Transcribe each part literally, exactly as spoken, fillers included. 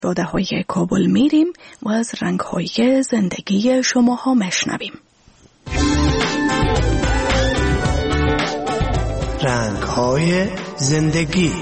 جاده های کابل میریم و از رنگ های زندگی شماها مشنویم. رنگ های زندگی.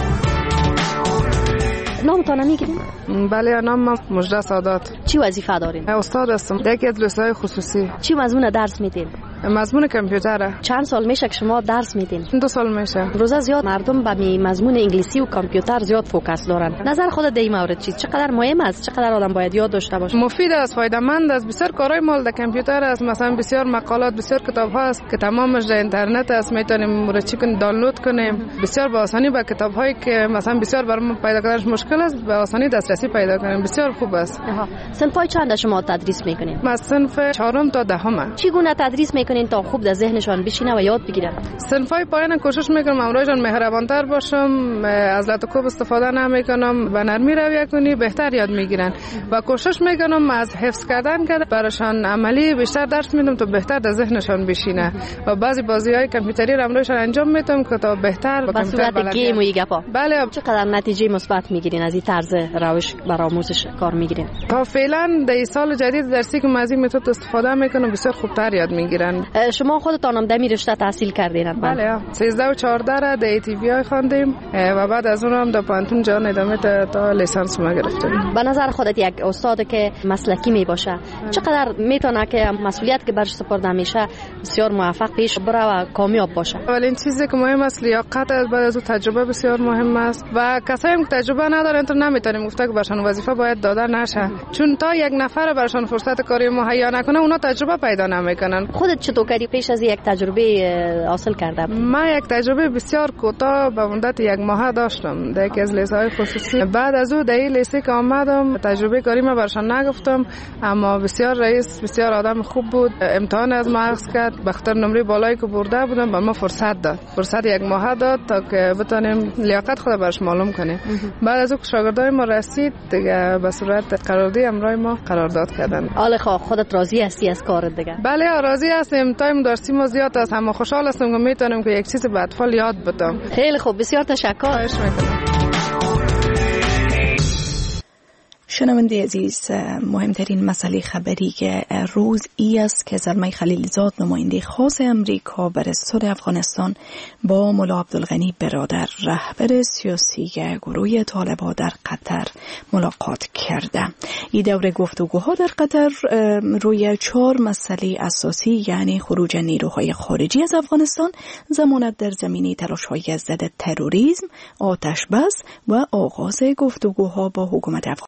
نامتان میگیریم؟ بله، نام مجده سادات. چی وظیفه دارین؟ استاد هستم در یکی از لیسه‌های خصوصی. چی مضمون درس میدین؟ مضمون کامپیوتره. چند سال میشه که شما درس میدین؟ دو سال میشه. روزا زیاد مردم به می مضمون انگلیسی و کامپیوتر زیاد فوکس دارن. نظر خودت در این مورد چیه؟ چقدر مهم است؟ چقدر آدم باید یاد داشته باشه؟ مفید است، فایده‌مند است. بسیار کارهای مال در کامپیوتر است. مثلا بسیار مقالات، بسیار کتاب‌ها است که تمامش در اینترنت است. میتونیم مرچی کنیم، دانلود کنیم. بسیار با آسانی به کتاب‌هایی که مثلا بسیار برام پیدا کردنش مشکل است، به آسانی دسترسی پیدا کنیم. بسیار خوب است. آها. صنفای چند شما تدریس میکنین؟ ما صنف چهارم تا دهم. چی گونه تدریس میکنین تا خوب در ذهنشان بشینه و یاد بگیرن؟ صنفای پایان کوشش میکنم امروزشان مهربانتر باشم، از لطف خوب استفاده نمیکنم، به نرمی رویه کنی بهتر یاد میگیرن و کوشش میکنم از حفظ کردن که براشان عملی بیشتر درس میدم تا بهتر در ذهنشان بشینه و بعضی بازی‌های کامپیوتری را امروزشان انجام میدم که تا بهتر به صورت گیم و گپا. بله. چقدر نتیجه مثبت میگیرین از این طرز روش برای آموزش کار میگیرین؟ تا فعلا در سال جدید درسی که از این متد استفاده میکنم بسیار خوبتر یاد میگیرن. شما خودتان هم در این رشته تحصیل کردین؟ بله، سیزده و چهارده را در ای تی وی آی خواندیم و بعد از اون هم در پانتون جان ادامه تا, تا لیسانس ما گرفتیم. به نظر خودت یک استاد که مسلکی می باشه چقدر میتونه که مسئولیت که برش سپرده میشه بسیار موفق پیش بره و کامیاب باشه؟ اولین چیزی که مهم است لیاقت است، بعد از اون تجربه بسیار مهم است و کسایی که تجربه ندارن تو نمیتونیم گفته که برشان وظیفه باید داده نشه، چون تا یک نفر برشان فرصت کاری مهیا نکنه اونا تجربه پیدا نمیکنن. خودت چطور کردی پیش از یک تجربه حاصل کردم؟ من یک تجربه بسیار کوتاه به مدت یک ماه داشتم در یکی از لیسه‌های خصوصی. بعد از اون در این لیسه که آمدم تجربه کاری ما برشان نگفتم، اما بسیار رئیس بسیار آدم خوب بود، امتحان از ما عکس کرد، به خاطر نمره بالایی که برده بودم به ما فرصت داد فرصت یک ماه داد تا که بتونیم لیاقت خود برش معلوم کنیم. بعد از اون شاگردای ما رسید دیگه به صورت قرارداد امرای ما قرارداد کردن. حال خودت راضی هستی از کارت دیگه؟ بله راضی هستم. تایم داشتیم ما زیاد است، اما خوشحال هستم که میتونم که یک چیز به اطفال یاد بدم. خیلی خوب، بسیار تشکر. خواهش میکنم. شنونده عزیز، مهمترین مسئله خبری روز ای است که زلمه خلیلزاد نماینده خاص امریکا بر استاد افغانستان با ملا عبدالغنی برادر رهبر سیاسی گروه طالبان در قطر ملاقات کرده. این دوره گفتگوها در قطر روی چهار مسئله اساسی یعنی خروج نیروهای خارجی از افغانستان، ضمانت در زمینه تلاش‌های ضد تروریسم، آتش بس و آغاز گفتگوها با حکومت افغانستان